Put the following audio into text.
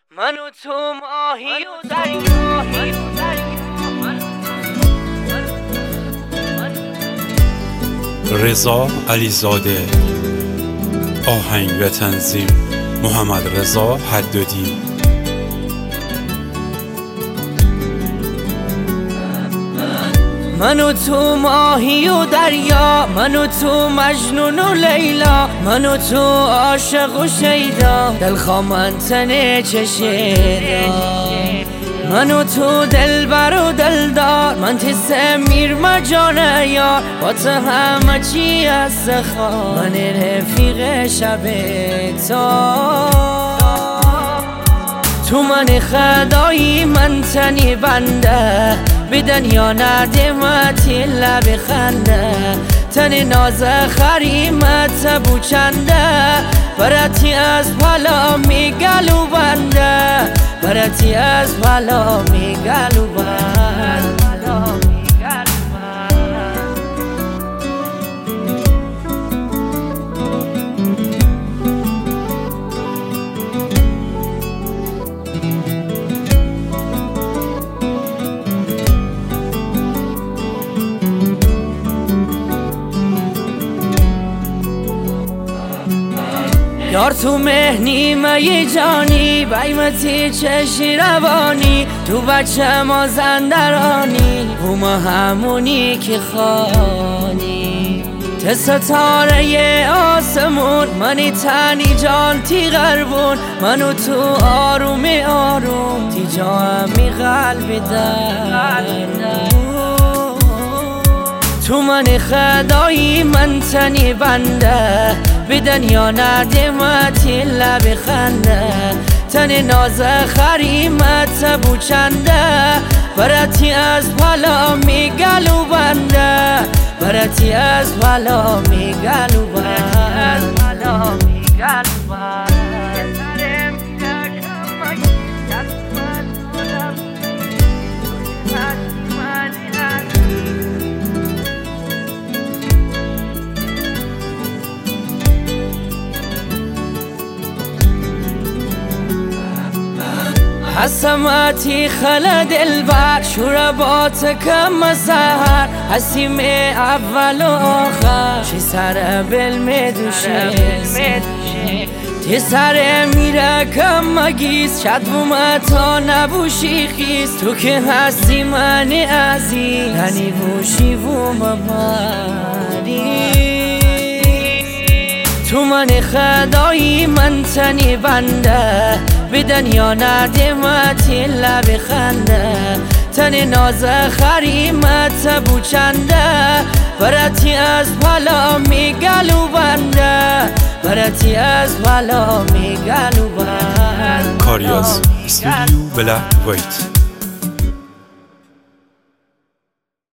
من و تو ماهی و دریا. رضا علیزاده. آهنگ و تنظیم محمد رضا حدادی. من و تو ماهی و دریا، من و تو مجنون و لیلا، من و تو عاشق و شیدا، دلخواه من تنه چشیدا. من و تو دلبر و دلدار، من تسه میر مجانه یار، با تو همه چی از خواه، من رفیق شب تا. تو من خدایی من تنی بنده، به دنیا ندمتی لب خنده، تن ناز خریمت بوچنده، برتی از پلا میگلو بنده، برتی از پلا میگلو بنده. یار تو مهنی مایی جانی، بیمتی چشی روانی، تو بچه ما زندرانی، و ما همونی که خانی. ته ستاره آسمون، منی تنی جان تی غربون، منو تو آروم آروم، تی جامی قلبی در. تو من خدایی من تنی بنده، به دنیا ندمتی لب خنده، تن ناز خریمت بوچنده، برتی از پلا میگلو بنده، برتی از پلا میگلو بنده. حسماتی خلا دلبر، شوربات کم سهر، حسیم اول و آخر، چی سر بل میدوشه تی سر میره کم مگیز، شد بومتا نبوشی خیز، تو که هستی من عزیز، تنی بوشی بومباری. تو من خدایی من تنی بنده، به دنیا ندمتی لب خنده، تن ناز خریمت بوچنده، برتی از پلا میگلو بنده، برتی از پلا میگلو بنده. کاریاز استودیو بلک وایت.